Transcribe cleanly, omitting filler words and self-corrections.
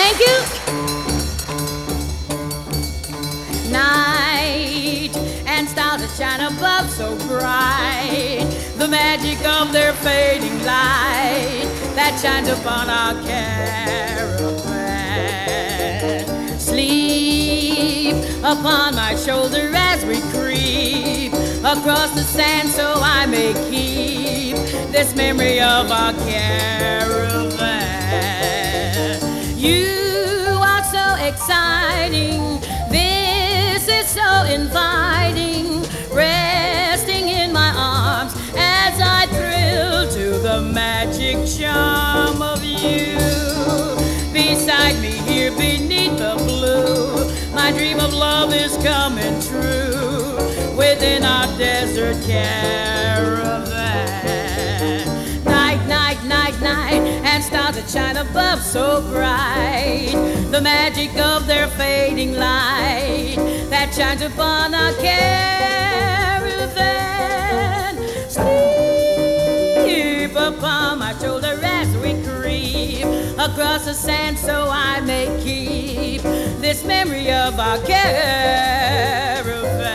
Thank you. Night and stars that shine above so bright, the magic of their fading light that shines upon our caravan. Sleep upon my shoulder as we creep across the sand so I may keep this memory of our caravan. You are so exciting, this is so inviting, resting in my arms as I thrill to the magic charm of you. Beside me here beneath the blue, my dream of love is coming true within our desert caravan. Night, night, night, night, and stars that shine above so bright, the magic of their fading light that shines upon our caravan. Sleep upon my shoulder as we creep across the sand so I may keep this memory of our caravan.